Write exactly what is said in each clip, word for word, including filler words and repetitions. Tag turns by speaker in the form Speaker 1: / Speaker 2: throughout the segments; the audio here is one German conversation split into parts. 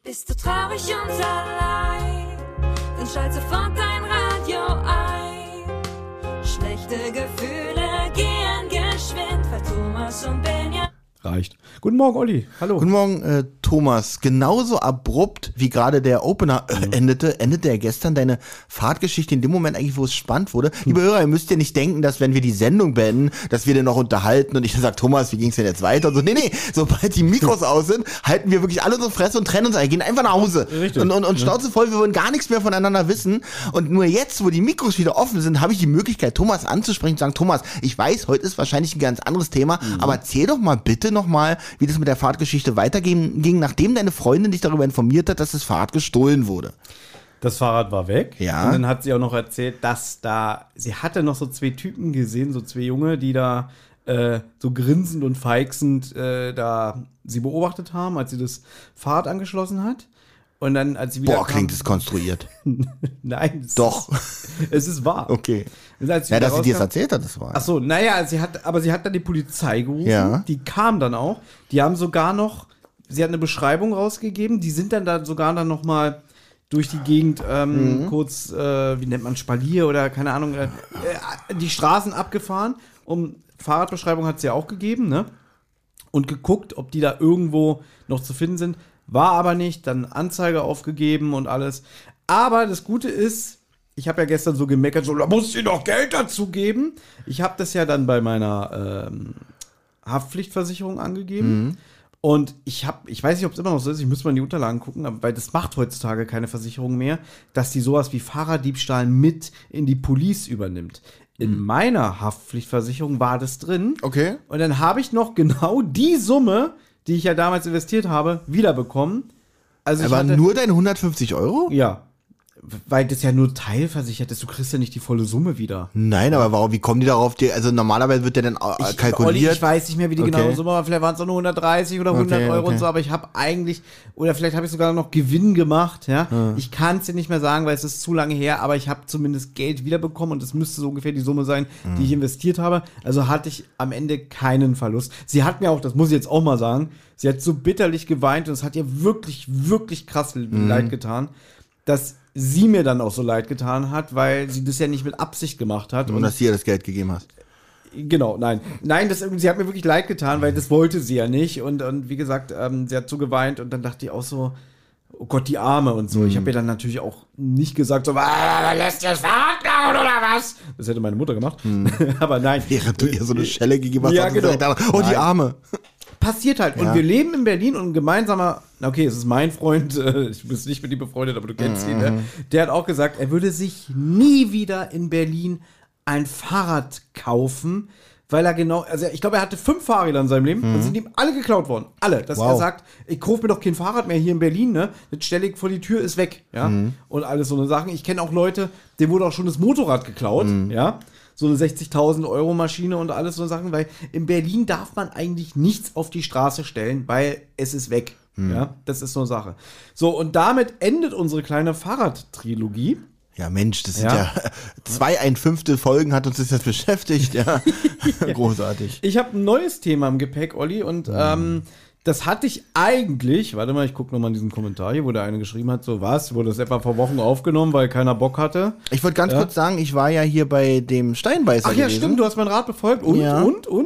Speaker 1: Bist du traurig und allein, dann schalt sofort dein Radio ein. Schlechte Gefühle gehen geschwind, weil Thomas und Benja...
Speaker 2: Reicht. Guten Morgen, Olli. Hallo.
Speaker 3: Guten Morgen, äh, Thomas. Genauso abrupt, wie gerade der Opener äh,
Speaker 2: Mhm.
Speaker 3: endete, endete ja gestern deine Fahrtgeschichte in dem Moment eigentlich, wo es spannend wurde. Liebe Hörer, ihr müsst ja nicht denken, dass wenn wir die Sendung beenden, dass wir dann noch unterhalten und ich dann sage, Thomas, wie ging's denn jetzt weiter? Und so, nee, nee, sobald die Mikros aus sind, halten wir wirklich alle unsere Fresse und trennen uns, gehen einfach nach Hause.
Speaker 2: Richtig.
Speaker 3: Und, und, und Schnauze voll, wir wollen gar nichts mehr voneinander wissen. Und nur jetzt, wo die Mikros wieder offen sind, habe ich die Möglichkeit, Thomas anzusprechen und zu sagen, Thomas, ich weiß, heute ist wahrscheinlich ein ganz anderes Thema,
Speaker 2: Mhm.
Speaker 3: aber erzähl doch mal bitte nochmal, wie das mit der Fahrtgeschichte weiterging, ging, nachdem deine Freundin dich darüber informiert hat, dass das Fahrrad gestohlen wurde.
Speaker 2: Das Fahrrad war weg.
Speaker 3: Ja.
Speaker 2: Und dann hat sie auch noch erzählt, dass da, sie hatte noch so zwei Typen gesehen, so zwei Junge, die da äh, so grinsend und feixend äh, da sie beobachtet haben, als sie das Fahrrad angeschlossen hat. Und dann, als sie wieder
Speaker 3: Boah,
Speaker 2: kam,
Speaker 3: klingt es konstruiert.
Speaker 2: Nein, es
Speaker 3: Doch.
Speaker 2: Ist, es ist wahr.
Speaker 3: Okay.
Speaker 2: Und als sie
Speaker 3: Ja,
Speaker 2: wieder
Speaker 3: dass sie dir das
Speaker 2: rauskam-
Speaker 3: erzählt hat, das war.
Speaker 2: Ach so, naja, sie hat, aber sie hat dann die Polizei gerufen.
Speaker 3: Ja.
Speaker 2: Die kam dann auch. Die haben sogar noch, sie hat eine Beschreibung rausgegeben. Die sind dann da sogar dann noch mal durch die Gegend ähm,
Speaker 3: Mhm.
Speaker 2: kurz, äh, wie nennt man, Spalier oder keine Ahnung, äh, äh, die Straßen abgefahren. Um Fahrradbeschreibung hat sie ja auch gegeben, ne? Und geguckt, ob die da irgendwo noch zu finden sind. War aber nicht. Dann Anzeige aufgegeben und alles. Aber das Gute ist, ich habe ja gestern so gemeckert, so, da muss sie noch Geld dazu geben. Ich habe das ja dann bei meiner ähm, Haftpflichtversicherung angegeben.
Speaker 3: Mhm.
Speaker 2: Und ich habe, ich weiß nicht, ob es immer noch so ist, ich müsste mal in die Unterlagen gucken, aber weil das macht heutzutage keine Versicherung mehr, dass die sowas wie Fahrraddiebstahl mit in die Police übernimmt. In meiner Haftpflichtversicherung war das drin.
Speaker 3: Okay.
Speaker 2: Und dann habe ich noch genau die Summe, die ich ja damals investiert habe, wiederbekommen. Also ich
Speaker 3: Aber
Speaker 2: hatte,
Speaker 3: nur deine hundertfünfzig Euro?
Speaker 2: ja, weil das ja nur teilversichert ist, du kriegst ja nicht die volle Summe wieder.
Speaker 3: Nein, aber warum, wie kommen die darauf? Die, also normalerweise wird der dann äh,
Speaker 2: Ich,
Speaker 3: kalkuliert.
Speaker 2: Olli, ich weiß nicht mehr, wie die
Speaker 3: Okay.
Speaker 2: genaue Summe war. Vielleicht waren es auch nur hundertdreißig oder hundert
Speaker 3: Okay,
Speaker 2: Euro
Speaker 3: okay.
Speaker 2: und so, aber ich habe eigentlich, oder vielleicht habe ich sogar noch Gewinn gemacht, ja. Ich kann es dir nicht mehr sagen, weil es ist zu lange her, aber ich habe zumindest Geld wiederbekommen und es müsste so ungefähr die Summe sein, die ich investiert habe. Also hatte ich am Ende keinen Verlust. Sie hat mir auch, das muss ich jetzt auch mal sagen, sie hat so bitterlich geweint und es hat ihr wirklich, wirklich krass leid getan, dass sie mir dann auch so leid getan hat, weil sie das ja nicht mit Absicht gemacht hat.
Speaker 3: Und dass du ihr das Geld gegeben hast.
Speaker 2: Genau, nein. Nein, das, sie hat mir wirklich leid getan, weil das wollte sie ja nicht. Und, und wie gesagt, ähm, sie hat so geweint und dann dachte ich auch so, oh Gott, die Arme und so.
Speaker 3: Mhm.
Speaker 2: Ich habe ihr dann natürlich auch nicht gesagt, so, ah, lässt ihr das Fahrrad klauen oder was? Das hätte meine Mutter gemacht. Aber nein.
Speaker 3: Während du ihr so eine Schelle gegeben hast,
Speaker 2: Ja,
Speaker 3: hast du
Speaker 2: genau.
Speaker 3: direkt gedacht, oh, die
Speaker 2: Nein.
Speaker 3: Arme.
Speaker 2: Passiert halt. Und
Speaker 3: Ja.
Speaker 2: wir leben in Berlin und ein gemeinsamer, okay, es ist mein Freund, äh, ich bin nicht mit ihm befreundet, aber du kennst ihn, ne? Der hat auch gesagt, er würde sich nie wieder in Berlin ein Fahrrad kaufen, weil er genau, also ich glaube, er hatte fünf Fahrräder in seinem Leben und sind ihm alle geklaut worden. Alle. Dass
Speaker 3: Wow.
Speaker 2: er sagt, ich kaufe mir doch kein Fahrrad mehr hier in Berlin, ne? Das stelle ich vor die Tür, ist weg, ja? Und alles so eine Sachen. Ich kenne auch Leute, denen wurde auch schon das Motorrad geklaut, ja? So eine sechzigtausend Euro Maschine und alles so Sachen, weil in Berlin darf man eigentlich nichts auf die Straße stellen, weil es ist weg. Ja, das ist so eine Sache. So, und damit endet unsere kleine Fahrradtrilogie.
Speaker 3: Ja, Mensch, das sind
Speaker 2: Ja.
Speaker 3: ja, zwei ein Fünftel Folgen hat uns das jetzt beschäftigt, ja. Großartig.
Speaker 2: Ich habe ein neues Thema im Gepäck, Olli, und ähm, das hatte ich eigentlich, warte mal, ich gucke nochmal in diesen Kommentar hier, wo der eine geschrieben hat, so was, wurde das etwa vor Wochen aufgenommen, weil keiner Bock hatte.
Speaker 3: Ich wollte ganz
Speaker 2: Ja.
Speaker 3: kurz sagen, ich war ja hier bei dem Steinbeißer
Speaker 2: Ach ja,
Speaker 3: gewesen.
Speaker 2: stimmt, du hast meinen Rat befolgt. Und,
Speaker 3: Ja.
Speaker 2: und, und?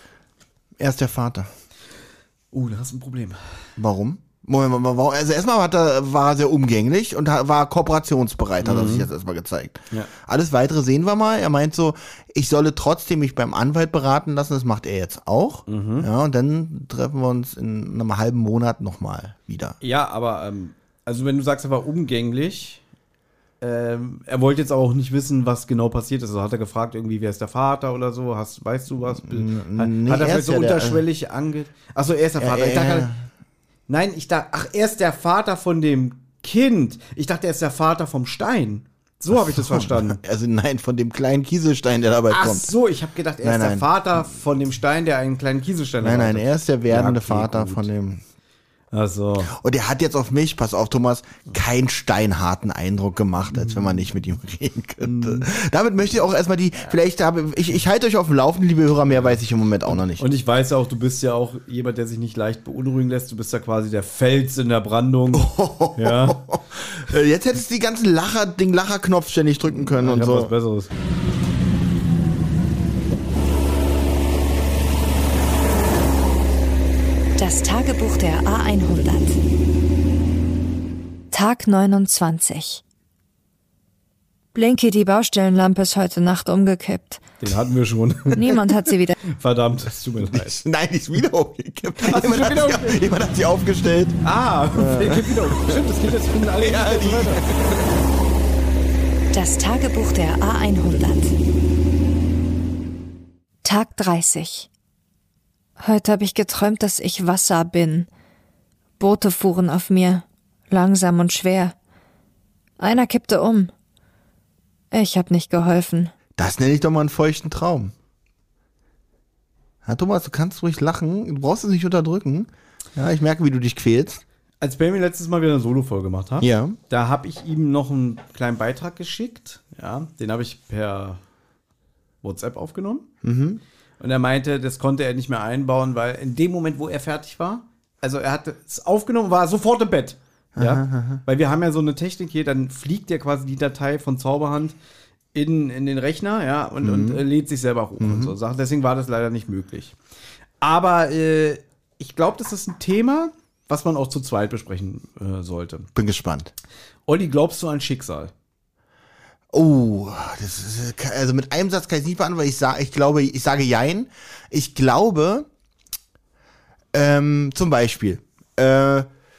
Speaker 3: Er ist der Vater.
Speaker 2: Oh, da hast du ein Problem.
Speaker 3: Warum? Moment, Moment, warum? Also erstmal hat er, war er sehr umgänglich und ha- war kooperationsbereit, hat er sich jetzt erstmal gezeigt.
Speaker 2: Ja.
Speaker 3: Alles Weitere sehen wir mal. Er meint so, ich solle trotzdem mich beim Anwalt beraten lassen, das macht er jetzt auch. Ja, und dann treffen wir uns in einem halben Monat nochmal wieder.
Speaker 2: Ja, aber, ähm, also wenn du sagst, er war umgänglich, ähm, er wollte jetzt auch nicht wissen, was genau passiert ist. Also hat er gefragt, irgendwie, wer ist der Vater oder so? Hast, weißt du was? Hat,
Speaker 3: nee,
Speaker 2: hat er
Speaker 3: er
Speaker 2: vielleicht
Speaker 3: ist
Speaker 2: so
Speaker 3: ja der-
Speaker 2: unterschwellig ange... Achso, er ist der Vater.
Speaker 3: Äh,
Speaker 2: ich dachte,
Speaker 3: äh.
Speaker 2: nein, ich dachte, ach, er ist der Vater von dem Kind. Ich dachte, er ist der Vater vom Stein. So habe ich das verstanden.
Speaker 3: Also nein, von dem kleinen Kieselstein, der dabei
Speaker 2: Ach
Speaker 3: kommt.
Speaker 2: so, ich habe gedacht, er
Speaker 3: Nein,
Speaker 2: ist der
Speaker 3: nein.
Speaker 2: Vater von dem Stein, der einen kleinen Kieselstein
Speaker 3: Nein, nein,
Speaker 2: erwartet.
Speaker 3: er ist der werdende
Speaker 2: Ja, okay,
Speaker 3: Vater
Speaker 2: gut.
Speaker 3: von dem.
Speaker 2: Ach so.
Speaker 3: Und er hat jetzt auf mich, pass auf Thomas, keinen steinharten Eindruck gemacht, als wenn man nicht mit ihm reden könnte. Damit möchte ich auch erstmal die, vielleicht habe ich, ich halte euch auf dem Laufenden, liebe Hörer, mehr weiß ich im Moment auch noch nicht.
Speaker 2: Und ich weiß auch, du bist ja auch jemand, der sich nicht leicht beunruhigen lässt. Du bist ja quasi der Fels in der Brandung. Oh. Ja.
Speaker 3: Jetzt hättest du die ganzen Lacher, den Lacherknopf ständig drücken können
Speaker 2: ich
Speaker 3: und
Speaker 2: hab
Speaker 3: so.
Speaker 2: was Besseres.
Speaker 1: Das Tagebuch der A hundert. Tag neunundzwanzig. Blinky, die Baustellenlampe ist heute Nacht umgekippt.
Speaker 2: Den hatten wir schon.
Speaker 1: Niemand hat sie wieder...
Speaker 2: Verdammt, es tut mir leid.
Speaker 3: Nein, die ist wieder umgekippt.
Speaker 2: Ach,
Speaker 3: Jemand,
Speaker 2: ist schon
Speaker 3: hat
Speaker 2: wieder
Speaker 3: sie, jemand hat sie aufgestellt.
Speaker 2: Ah, der kippt wieder um. Stimmt, das geht jetzt finden alle.
Speaker 3: Ja, die,
Speaker 1: Das Tagebuch der A hundert. Tag dreißig. Heute habe ich geträumt, dass ich Wasser bin. Boote fuhren auf mir, langsam und schwer. Einer kippte um. Ich habe nicht geholfen.
Speaker 3: Das nenne ich doch mal einen feuchten Traum. Ja, Thomas, du kannst ruhig lachen. Du brauchst es nicht unterdrücken. Ja, ich merke, wie du dich quälst.
Speaker 2: Als Benny letztes Mal wieder eine Solo-Folge gemacht hat,
Speaker 3: Ja.
Speaker 2: da habe ich ihm noch einen kleinen Beitrag geschickt. Ja, den habe ich per WhatsApp aufgenommen.
Speaker 3: Mhm.
Speaker 2: Und er meinte, das konnte er nicht mehr einbauen, weil in dem Moment, wo er fertig war, also er hat es aufgenommen, war sofort im Bett. Ja, aha, aha. Weil wir haben ja so eine Technik hier, dann fliegt ja quasi die Datei von Zauberhand in, in den Rechner, ja, und, mhm. und äh, lädt sich selber hoch mhm. und so Sachen. Deswegen war das leider nicht möglich. Aber äh, ich glaube, das ist ein Thema, was man auch zu zweit besprechen äh, sollte.
Speaker 3: Bin gespannt.
Speaker 2: Olli, glaubst du an Schicksal?
Speaker 3: Oh, das ist, also mit einem Satz kann ich nicht beantworten, weil ich sage, ich glaube, ich sage Jein. Ich glaube, ähm, zum Beispiel, äh,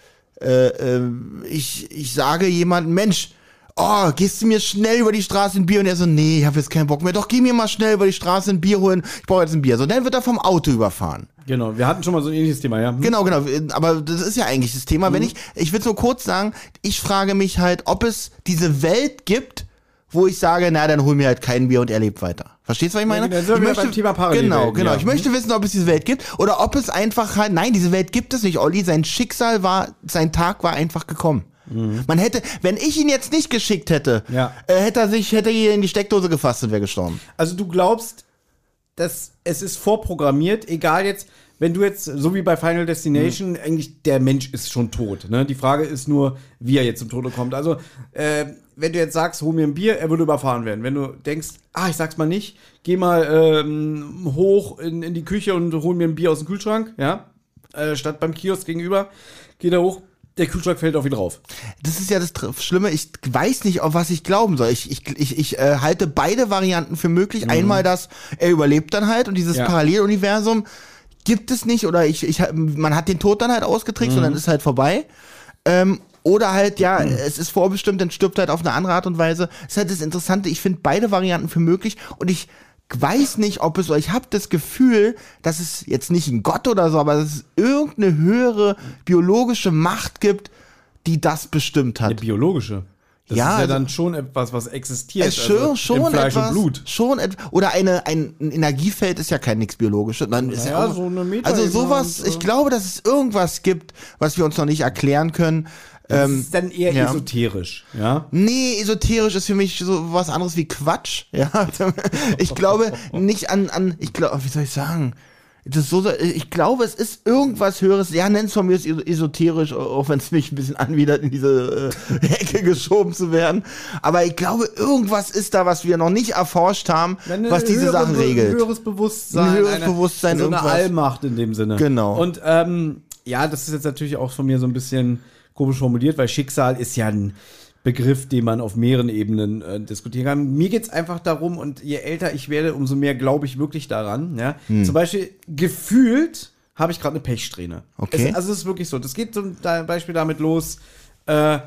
Speaker 3: äh, äh, ich, ich sage jemandem, Mensch, oh, gehst du mir schnell über die Straße ein Bier? Und er so, nee, ich habe jetzt keinen Bock mehr. Doch, geh mir mal schnell über die Straße ein Bier holen. Ich brauche jetzt ein Bier. So, dann wird er vom Auto überfahren.
Speaker 2: Genau, wir hatten schon mal so ein ähnliches Thema, ja. Hm.
Speaker 3: Genau, genau. Aber das ist ja eigentlich das Thema. Mhm. Wenn ich, ich will es nur kurz sagen, ich frage mich halt, ob es diese Welt gibt, wo ich sage, na, dann hol mir halt kein Bier und er lebt weiter. Verstehst du, was ich meine?
Speaker 2: Ja, ich möchte, beim Thema
Speaker 3: genau, genau.
Speaker 2: Ja.
Speaker 3: Ich möchte wissen, ob es diese Welt gibt oder ob es einfach halt, nein, diese Welt gibt es nicht, Olli. Sein Schicksal war, sein Tag war einfach gekommen. Mhm. Man hätte, wenn ich ihn jetzt nicht geschickt hätte,
Speaker 2: ja.
Speaker 3: äh, hätte er sich, hätte er hier in die Steckdose gefasst und wäre gestorben.
Speaker 2: Also du glaubst, dass es ist vorprogrammiert, egal jetzt, wenn du jetzt, so wie bei Final Destination, mhm. eigentlich der Mensch ist schon tot. Ne? Die Frage ist nur, wie er jetzt zum Tode kommt. Also, äh, wenn du jetzt sagst, hol mir ein Bier, er würde überfahren werden. Wenn du denkst, ah, ich sag's mal nicht, geh mal ähm, hoch in, in die Küche und hol mir ein Bier aus dem Kühlschrank, ja, äh, statt beim Kiosk gegenüber, geh da hoch, der Kühlschrank fällt auch wieder drauf.
Speaker 3: Das ist ja das Schlimme, ich weiß nicht, auf was ich glauben soll. Ich, ich, ich, ich äh, halte beide Varianten für möglich. Mhm. Einmal, dass er überlebt dann halt und dieses ja. Paralleluniversum gibt es nicht oder ich, ich, man hat den Tod dann halt ausgetrickst mhm. und dann ist halt vorbei. Ähm, oder halt, ja, mhm. es ist vorbestimmt, dann stirbt halt auf eine andere Art und Weise. Das ist halt das Interessante, ich finde beide Varianten für möglich und ich weiß nicht, ob es, ich habe das Gefühl, dass es jetzt nicht ein Gott oder so, aber dass es irgendeine höhere biologische Macht gibt, die das bestimmt hat.
Speaker 2: Eine biologische? Das
Speaker 3: ja,
Speaker 2: ist ja
Speaker 3: also,
Speaker 2: dann schon etwas, was existiert.
Speaker 3: Es schon,
Speaker 2: also
Speaker 3: schon
Speaker 2: im Fleisch
Speaker 3: etwas,
Speaker 2: und Blut.
Speaker 3: Schon et- oder eine, ein, ein Energiefeld ist ja kein nichts Biologisches. Dann ist
Speaker 2: ja,
Speaker 3: ja auch,
Speaker 2: so eine Meta-
Speaker 3: also sowas,
Speaker 2: und,
Speaker 3: ich glaube, dass es irgendwas gibt, was wir uns noch nicht erklären können.
Speaker 2: Das
Speaker 3: ähm,
Speaker 2: ist dann eher
Speaker 3: ja.
Speaker 2: esoterisch, ja?
Speaker 3: Nee, esoterisch ist für mich so was anderes wie Quatsch. Ja, ich glaube nicht an, an, ich glaube, wie soll ich sagen? Das ist so, ich glaube, es ist irgendwas Höheres. Ja, nenn es von mir esoterisch, auch wenn es mich ein bisschen anwidert, in diese äh, Ecke geschoben zu werden. Aber ich glaube, irgendwas ist da, was wir noch nicht erforscht haben,
Speaker 2: eine
Speaker 3: was diese
Speaker 2: höhere,
Speaker 3: Sachen regelt.
Speaker 2: Ein höheres Bewusstsein.
Speaker 3: Ein höheres
Speaker 2: eine,
Speaker 3: Bewusstsein,
Speaker 2: so eine
Speaker 3: irgendwas.
Speaker 2: Allmacht in dem Sinne.
Speaker 3: Genau.
Speaker 2: Und ähm, ja, das ist jetzt natürlich auch von mir so ein bisschen komisch formuliert, weil Schicksal ist ja ein Begriff, den man auf mehreren Ebenen äh, diskutieren kann. Mir geht's einfach darum, und je älter ich werde, umso mehr glaube ich wirklich daran. Ja? Hm. Zum Beispiel, gefühlt habe ich gerade eine Pechsträhne.
Speaker 3: Okay.
Speaker 2: Es, also es ist wirklich so. Das geht zum Beispiel damit los, äh,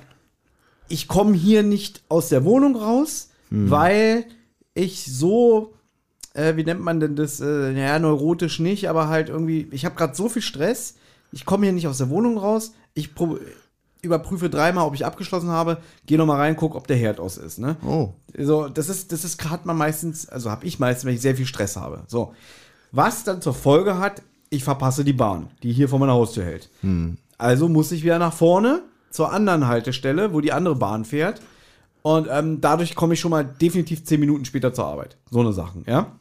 Speaker 2: ich komme hier nicht aus der Wohnung raus, hm. weil ich so, äh, wie nennt man denn das, äh, ja, neurotisch nicht, aber halt irgendwie, ich habe gerade so viel Stress, ich komme hier nicht aus der Wohnung raus, ich probiere überprüfe dreimal, ob ich abgeschlossen habe, gehe noch mal rein, guck, ob der Herd aus ist, ne?
Speaker 3: Oh.
Speaker 2: So, das ist, das ist, hat man meistens, also habe ich meistens, wenn ich sehr viel Stress habe. So. Was dann zur Folge hat, ich verpasse die Bahn, die hier vor meiner Haustür hält. Hm. Also muss ich wieder nach vorne zur anderen Haltestelle, wo die andere Bahn fährt. Und ähm, dadurch komme ich schon mal definitiv zehn Minuten später zur Arbeit. So eine Sachen, ja.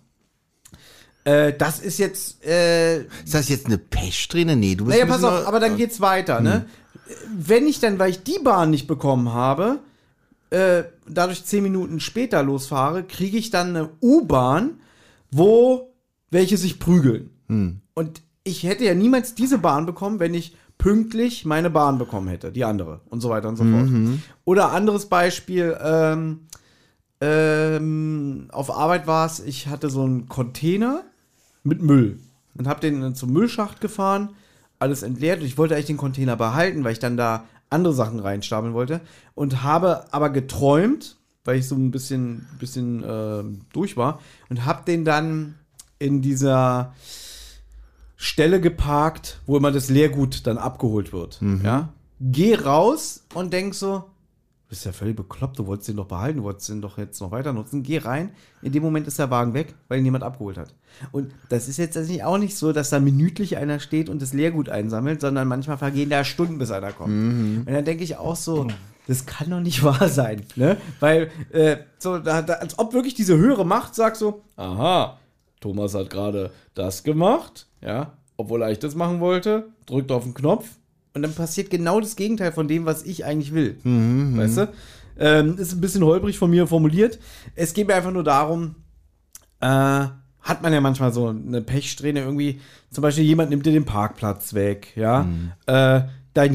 Speaker 2: Äh, das ist jetzt. Äh,
Speaker 3: ist das jetzt eine Pechsträhne? Nee, du bist.
Speaker 2: Naja, pass auf, aber dann geht's weiter, ne? Wenn ich dann, weil ich die Bahn nicht bekommen habe, äh, dadurch zehn Minuten später losfahre, kriege ich dann eine U-Bahn, wo welche sich prügeln.
Speaker 3: Hm.
Speaker 2: Und ich hätte ja niemals diese Bahn bekommen, wenn ich pünktlich meine Bahn bekommen hätte, die andere und so weiter und so fort.
Speaker 3: Mhm.
Speaker 2: Oder anderes Beispiel, ähm, ähm, auf Arbeit war es, ich hatte so einen Container mit Müll und habe den zum Müllschacht gefahren, alles entleert und ich wollte eigentlich den Container behalten, weil ich dann da andere Sachen reinstapeln wollte und habe aber geträumt, weil ich so ein bisschen, bisschen äh, durch war und habe den dann in dieser Stelle geparkt, wo immer das Leergut dann abgeholt wird.
Speaker 3: Mhm.
Speaker 2: Ja? Geh raus und denk so, du bist ja völlig bekloppt, du wolltest den doch behalten, du wolltest den doch jetzt noch weiter nutzen. Geh rein, in dem Moment ist der Wagen weg, weil ihn jemand abgeholt hat. Und das ist jetzt also auch nicht so, dass da minütlich einer steht und das Leergut einsammelt, sondern manchmal vergehen da Stunden, bis einer kommt.
Speaker 3: Mhm.
Speaker 2: Und dann denke ich auch so, das kann doch nicht wahr sein, ne? Weil, äh, so, da, da, als ob wirklich diese höhere Macht sagt so, aha, Thomas hat gerade das gemacht, ja, obwohl er eigentlich das machen wollte, drückt auf den Knopf und dann passiert genau das Gegenteil von dem, was ich eigentlich will.
Speaker 3: Mhm,
Speaker 2: weißt du? Ähm, ist ein bisschen holprig von mir formuliert. Es geht mir einfach nur darum, äh, hat man ja manchmal so eine Pechsträhne irgendwie, zum Beispiel jemand nimmt dir den Parkplatz weg, ja,
Speaker 3: Mhm.
Speaker 2: äh, dein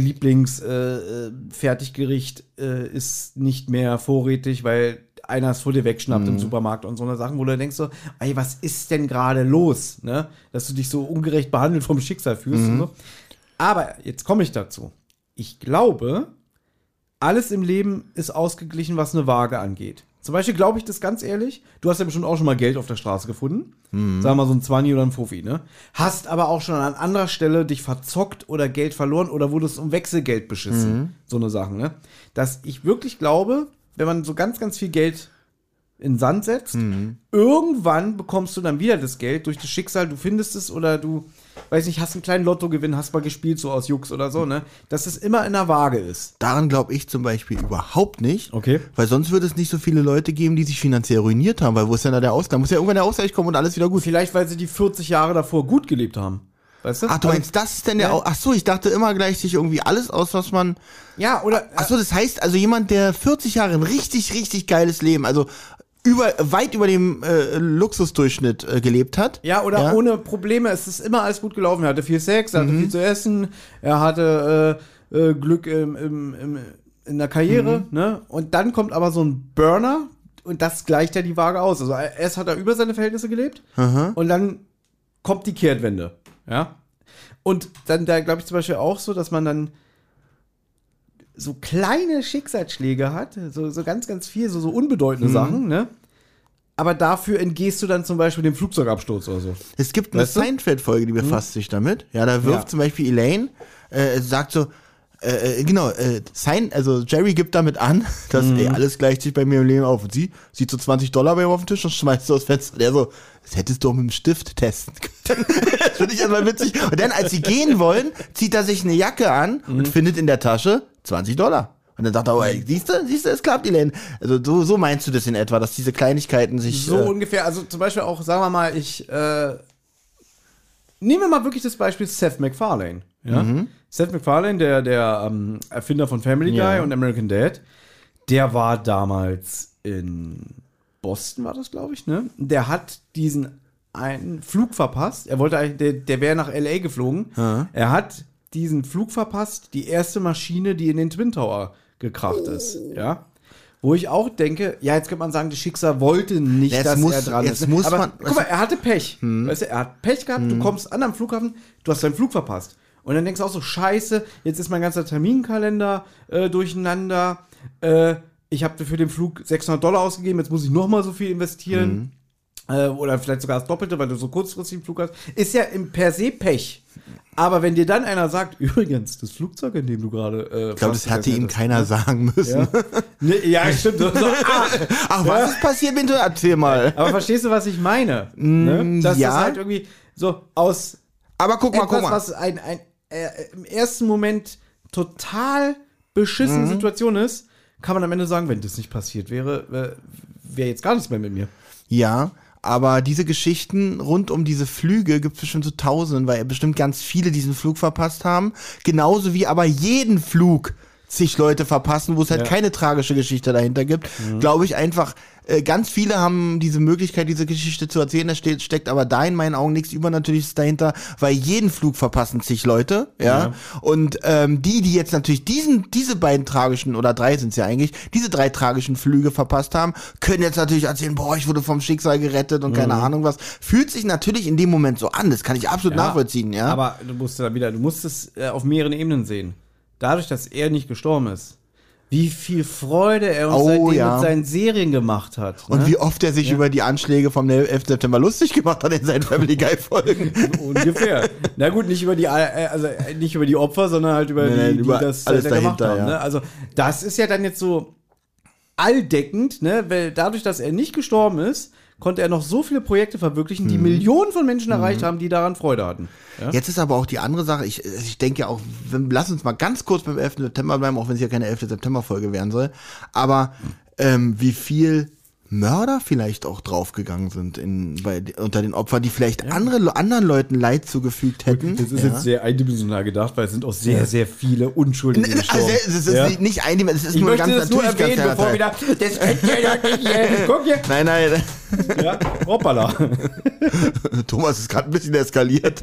Speaker 2: Lieblings-Fertiggericht äh, äh, ist nicht mehr vorrätig, weil einer es vor dir wegschnappt im Supermarkt und so eine Sachen, wo du denkst so, ey, was ist denn gerade los, ne? Dass du dich so ungerecht behandelt vom Schicksal fühlst und so. Aber jetzt komme ich dazu. Ich glaube, alles im Leben ist ausgeglichen, was eine Waage angeht. Zum Beispiel glaube ich das ganz ehrlich, du hast ja bestimmt auch schon mal Geld auf der Straße gefunden. Sagen wir mal so ein Zwanni oder ein Fuffi, ne? Hast aber auch schon an anderer Stelle dich verzockt oder Geld verloren oder wurdest um Wechselgeld beschissen. So eine Sache, ne? Dass ich wirklich glaube, wenn man so ganz, ganz viel Geld in den Sand setzt,
Speaker 3: Mhm.
Speaker 2: irgendwann bekommst du dann wieder das Geld durch das Schicksal, du findest es oder du, weiß nicht, hast einen kleinen Lottogewinn, hast mal gespielt, so aus Jux oder so, ne? Dass es immer in der Waage ist.
Speaker 3: Daran glaube ich zum Beispiel überhaupt nicht.
Speaker 2: Okay.
Speaker 3: Weil sonst würde es nicht so viele Leute geben, die sich finanziell ruiniert haben. Weil wo ist denn da der Ausgleich? Muss ja irgendwann der Ausgleich kommen und alles wieder gut.
Speaker 2: Vielleicht, weil sie die vierzig Jahre davor gut gelebt haben. Weißt du?
Speaker 3: Ach, du meinst, das ist denn der
Speaker 2: Ja.
Speaker 3: Au- Ach so, ich dachte immer gleich sich irgendwie alles aus, was man.
Speaker 2: Ja, oder.
Speaker 3: Ach so, das heißt also jemand, der vierzig Jahre ein richtig, richtig geiles Leben, also über, weit über dem äh, Luxusdurchschnitt äh, gelebt hat.
Speaker 2: Ja, oder
Speaker 3: Ja.
Speaker 2: ohne Probleme. Es ist immer alles gut gelaufen. Er hatte viel Sex, er hatte viel zu essen, er hatte äh, äh, Glück im, im, im, in der Karriere, ne? Und dann kommt aber so ein Burner und das gleicht ja die Waage aus. Also erst hat er über seine Verhältnisse gelebt und dann kommt die Kehrtwende, ja? Und dann, da glaube ich zum Beispiel auch so, dass man dann so kleine Schicksalsschläge hat, so, so ganz, ganz viel, so, so unbedeutende Sachen, ne? Aber dafür entgehst du dann zum Beispiel dem Flugzeugabsturz oder so.
Speaker 3: Es gibt eine
Speaker 2: Weißt du?
Speaker 3: Seinfeld-Folge, die befasst sich damit. Ja, da wirft
Speaker 2: Ja.
Speaker 3: zum Beispiel Elaine, äh, sagt so, äh, äh, genau, äh, Sein, also Jerry gibt damit an, dass ey, alles gleicht sich bei mir im Leben auf. Und sie sieht so zwanzig Dollar bei ihm auf den Tisch und schmeißt so aus Fenster. Der so, das hättest du auch mit dem Stift testen können. Das finde ich erstmal witzig. Und dann, als sie gehen wollen, zieht er sich eine Jacke an und findet in der Tasche zwanzig Dollar. Und dann sagt er, oh, ey, siehst du, siehst du, es klappt, Elaine. Also so, so meinst du das in etwa, dass diese Kleinigkeiten sich...
Speaker 2: So
Speaker 3: äh,
Speaker 2: ungefähr, also zum Beispiel auch, sagen wir mal, ich, äh, nehmen wir mal wirklich das Beispiel Seth MacFarlane. Ja? Seth MacFarlane, der, der ähm, Erfinder von Family Guy
Speaker 3: Ja.
Speaker 2: und American Dad, der war damals in Boston, war das, glaube ich, ne? Der hat diesen einen Flug verpasst. Er wollte eigentlich, der, der wäre nach L A geflogen.
Speaker 3: Ja.
Speaker 2: Er hat diesen Flug verpasst, die erste Maschine, die in den Twin Tower gekracht ist, ja. Wo ich auch denke, ja, jetzt könnte man sagen, das Schicksal wollte nicht,
Speaker 3: Jetzt
Speaker 2: dass
Speaker 3: muss-
Speaker 2: er dran
Speaker 3: jetzt
Speaker 2: ist.
Speaker 3: muss
Speaker 2: Aber
Speaker 3: man-
Speaker 2: guck mal, er hatte Pech. Weißt du, er hat Pech gehabt, du kommst an am Flughafen, du hast deinen Flug verpasst. Und dann denkst du auch so, scheiße, jetzt ist mein ganzer Terminkalender äh, durcheinander. Äh, ich habe für den Flug sechshundert Dollar ausgegeben, jetzt muss ich noch mal so viel investieren. Äh, oder vielleicht sogar das Doppelte, weil du so kurzfristig einen Flug hast. Ist ja im per se Pech. Aber wenn dir dann einer sagt, übrigens, das Flugzeug, in dem du gerade äh,
Speaker 3: ich glaube, das hätte ihm keiner sagen müssen.
Speaker 2: Ja, nee, ja stimmt. So, so, ah.
Speaker 3: Ach, was ist passiert, bitte? Erzähl mal.
Speaker 2: Aber verstehst du, was ich meine? Ne? Dass
Speaker 3: ja.
Speaker 2: das halt irgendwie so aus
Speaker 3: Aber guck mal,
Speaker 2: etwas,
Speaker 3: guck mal.
Speaker 2: was ein, ein äh, im ersten Moment total beschissene
Speaker 3: Mhm.
Speaker 2: Situation ist, kann man am Ende sagen, wenn das nicht passiert wäre, äh, wäre jetzt gar nichts mehr mit mir.
Speaker 3: Ja, aber diese Geschichten rund um diese Flüge gibt es bestimmt so tausenden, weil bestimmt ganz viele diesen Flug verpasst haben. Genauso wie aber jeden Flug zig Leute verpassen, wo es halt
Speaker 2: Ja.
Speaker 3: keine tragische Geschichte dahinter gibt. Mhm. Glaube ich einfach, äh, ganz viele haben diese Möglichkeit, diese Geschichte zu erzählen. Da steht, steckt aber da in meinen Augen nichts Übernatürliches dahinter, weil jeden Flug verpassen zig Leute. Ja.
Speaker 2: Ja.
Speaker 3: Und ähm, die, die jetzt natürlich diesen, diese beiden tragischen, oder drei sind es ja eigentlich, diese drei tragischen Flüge verpasst haben, können jetzt natürlich erzählen, boah, ich wurde vom Schicksal gerettet und keine Ahnung was. Fühlt sich natürlich in dem Moment so an. Das kann ich absolut
Speaker 2: Ja,
Speaker 3: nachvollziehen, ja.
Speaker 2: Aber du musst da wieder, du musst es äh, auf mehreren Ebenen sehen. Dadurch, dass er nicht gestorben ist, wie viel Freude er uns
Speaker 3: Oh,
Speaker 2: seitdem
Speaker 3: ja.
Speaker 2: mit seinen Serien gemacht hat.
Speaker 3: Und
Speaker 2: ne?
Speaker 3: wie oft er sich über die Anschläge vom elften September lustig gemacht hat in seinen Family Guy Folgen.
Speaker 2: Ungefähr. Na gut, nicht über die, äh, also äh, nicht über die Opfer, sondern halt über
Speaker 3: Nein, nein,
Speaker 2: die, die
Speaker 3: über
Speaker 2: das
Speaker 3: alles
Speaker 2: äh, gemacht
Speaker 3: dahinter,
Speaker 2: haben.
Speaker 3: ja.
Speaker 2: Ne? Also das ist ja dann jetzt so alldeckend, ne? Weil dadurch, dass er nicht gestorben ist, konnte er noch so viele Projekte verwirklichen, die Millionen von Menschen erreicht haben, die daran Freude hatten. Ja?
Speaker 3: Jetzt ist aber auch die andere Sache, ich, ich denke ja auch, wenn, lass uns mal ganz kurz beim elften September bleiben, auch wenn es ja keine elfte September-Folge werden soll, aber ähm, wie viel Mörder vielleicht auch draufgegangen sind in, bei, unter den Opfern, die vielleicht andere, anderen Leuten Leid zugefügt hätten.
Speaker 2: Das ist
Speaker 3: ja.
Speaker 2: jetzt sehr eindimensional gedacht, weil es sind auch sehr, sehr viele Unschuldige
Speaker 3: Also,
Speaker 2: gestorben.
Speaker 3: es ist
Speaker 2: Ja?
Speaker 3: nicht, nicht ein, es ist
Speaker 2: Ich
Speaker 3: nur
Speaker 2: möchte
Speaker 3: ganz
Speaker 2: das nur
Speaker 3: natürlich
Speaker 2: erwähnen,
Speaker 3: ganz
Speaker 2: bevor
Speaker 3: kleiner
Speaker 2: wieder, das könnt ihr doch nicht hier. Guck hier.
Speaker 3: Nein, nein,
Speaker 2: Ja, hoppala.
Speaker 3: Thomas ist gerade ein bisschen eskaliert.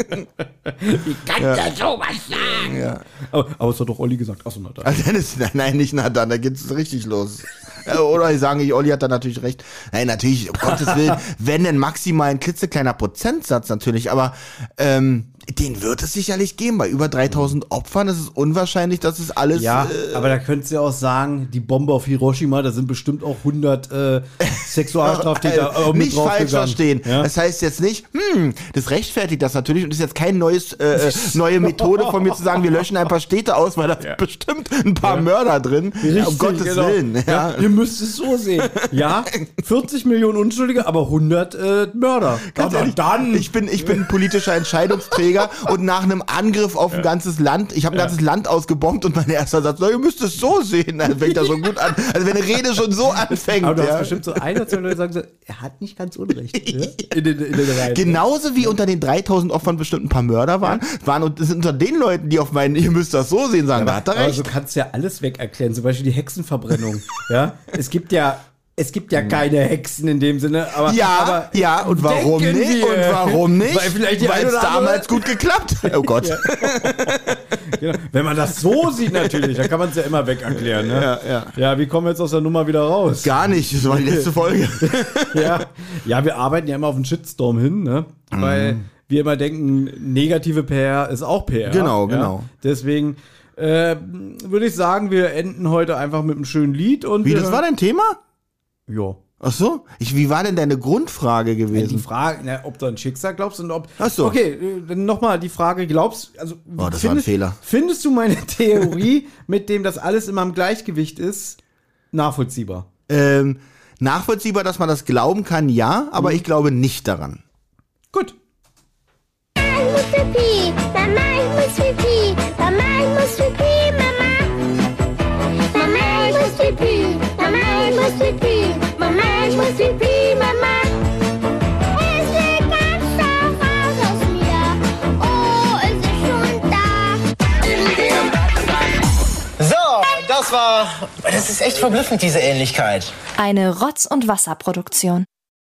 Speaker 2: Wie kann der sowas sagen?
Speaker 3: Ja.
Speaker 2: Aber, aber es hat doch Olli gesagt. Achso, na da.
Speaker 3: Also, dann ist, nein, nicht nah dann, da geht's richtig los. Äh, Oder ich sage, Olli hat da natürlich recht. Nein, natürlich, um Gottes Willen, wenn denn maximal ein klitzekleiner Prozentsatz natürlich, aber ähm, den wird es sicherlich geben. Bei über dreitausend Opfern ist es unwahrscheinlich, dass es alles...
Speaker 2: Ja,
Speaker 3: äh,
Speaker 2: aber da könntest du ja auch sagen, die Bombe auf Hiroshima, da sind bestimmt auch hundert äh, Sexualstraftäter äh, mit
Speaker 3: nicht falsch
Speaker 2: draufgegangen.
Speaker 3: verstehen.
Speaker 2: Ja?
Speaker 3: Das heißt jetzt nicht, hm, das rechtfertigt das natürlich und ist jetzt keine neues, äh, neue Methode von mir zu sagen, wir löschen ein paar Städte aus, weil da sind bestimmt ein paar
Speaker 2: Ja.
Speaker 3: Mörder drin.
Speaker 2: Richtig,
Speaker 3: um Gottes
Speaker 2: genau.
Speaker 3: Willen. Ja.
Speaker 2: Ja, ihr müsst es so sehen. Ja, vierzig Millionen Unschuldige, aber hundert äh, Mörder.
Speaker 3: Ganz
Speaker 2: aber
Speaker 3: ehrlich,
Speaker 2: dann.
Speaker 3: ich bin, ich bin ein politischer Entscheidungsträger und nach einem Angriff auf ein ganzes Land, ich habe ein ganzes Land ausgebombt und mein erster Satz, na, ihr müsst es so sehen, dann fängt das so gut an. Also wenn eine Rede schon so anfängt.
Speaker 2: aber du
Speaker 3: ja.
Speaker 2: hast bestimmt so ein oder zwei Leute, die sagen so, er hat nicht ganz unrecht. Ja? In den, in den Reihen.
Speaker 3: Genauso wie unter den dreitausend Opfern bestimmt ein paar Mörder waren, waren und das sind unter den Leuten, die auf meinen, ihr müsst das so sehen, sagen, da hat er
Speaker 2: Aber
Speaker 3: recht.
Speaker 2: du kannst ja alles weg erklären, zum Beispiel die Hexenverbrennung. Ja, es gibt ja, es gibt ja keine Hexen in dem Sinne, aber
Speaker 3: Ja,
Speaker 2: aber
Speaker 3: ja, und warum
Speaker 2: denken
Speaker 3: nicht?
Speaker 2: wir-
Speaker 3: Und warum nicht?
Speaker 2: Weil vielleicht die eine
Speaker 3: es
Speaker 2: oder andere-
Speaker 3: damals gut geklappt. Oh Gott.
Speaker 2: Genau. Wenn man das so sieht natürlich, dann kann man es ja immer weg erklären. Ne?
Speaker 3: Ja, ja.
Speaker 2: ja, wie kommen wir jetzt aus der Nummer wieder raus?
Speaker 3: Gar nicht, das war die letzte Folge.
Speaker 2: Ja, ja, wir arbeiten ja immer auf einen Shitstorm hin, ne? Weil wir immer denken, negative P R ist auch P R.
Speaker 3: Genau,
Speaker 2: ja?
Speaker 3: genau.
Speaker 2: Deswegen äh, würde ich sagen, wir enden heute einfach mit einem schönen Lied. Und
Speaker 3: Wie,
Speaker 2: wir,
Speaker 3: das war dein Thema?
Speaker 2: Ja.
Speaker 3: Ach so? Ich, wie war denn deine Grundfrage
Speaker 2: Die
Speaker 3: gewesen?
Speaker 2: Frage, na, ob du an Schicksal glaubst und ob.
Speaker 3: Ach so.
Speaker 2: Okay, äh, dann nochmal die Frage, glaubst also
Speaker 3: Oh, das war ein Fehler.
Speaker 2: Findest du meine Theorie, mit dem das alles immer im Gleichgewicht ist, nachvollziehbar?
Speaker 3: Ähm, nachvollziehbar, dass man das glauben kann, ja, aber ich glaube nicht daran.
Speaker 2: Gut.
Speaker 4: Ich muss pipi, Mama, ich muss pipi, Mama, ich muss pipi, Mama. Mama, ich muss pipi, Mama, ich muss pipi, Mama, ich muss pipi, Mama. Es will ganz scharf raus aus mir. Oh, es ist schon da.
Speaker 5: So, das war. Das ist echt verblüffend, diese Ähnlichkeit.
Speaker 1: Eine Rotz- und Wasserproduktion.